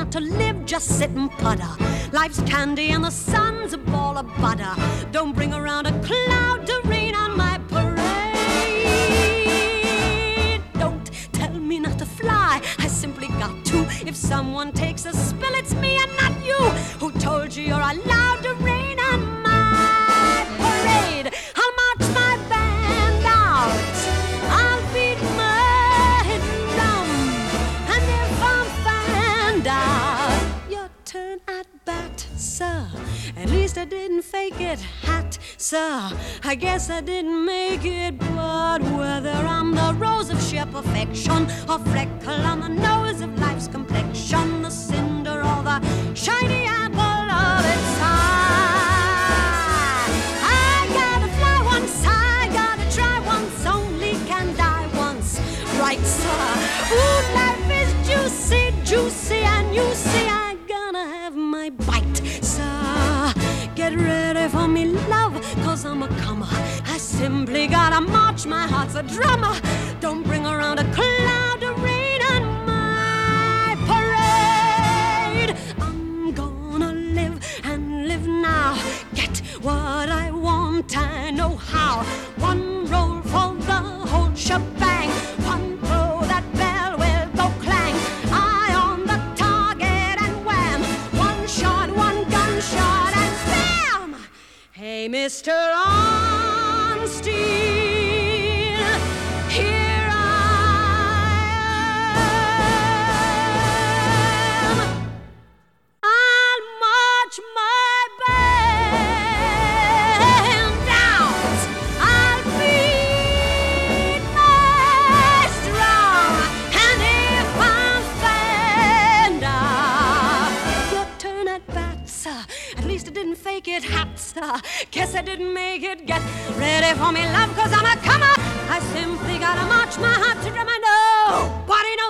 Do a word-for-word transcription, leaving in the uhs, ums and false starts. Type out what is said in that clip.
not to live, just sit and putter. Life's candy and the sun's a ball of butter. Don't bring around a cloud to rain on my parade. Don't tell me not to fly, I simply got to. If someone takes a spill, it's me and not you. Who told you you're allowed to rain on my parade? I'll march my band out, I'll beat my drum, and if I'm found out, your turn at bat, sir. At least I didn't fake it, hat, sir. I guess I didn't make it, but whether I'm the rose of sheer perfection or freckle on the nose of life's complexion, the cinder or the shiny apple of its eye, I gotta fly once, I gotta try once, only can die once, right, sir? Ooh, life is juicy, juicy, and you see I gonna have my bite, sir. Get ready for me, love, cause I'm a comer. I simply gotta march, my heart's a drummer. Don't bring around a cloud to rain on my parade. I'm gonna live and live now. Get what I want, I know how. One roll for the whole shebang. One throw, that bell will go clang. Eye on the target and wham. One shot, one gunshot and bam. Hey, Mister Onstein, here I am. I'll march my band out, I'll beat my drum, and if I'm found out, your turn at bat, sir. At least I didn't fake it, hat, sir. Guess I didn't make it. Get ready for me, love, cause I'm a comer. I simply gotta march my heart to drum, and nobody knows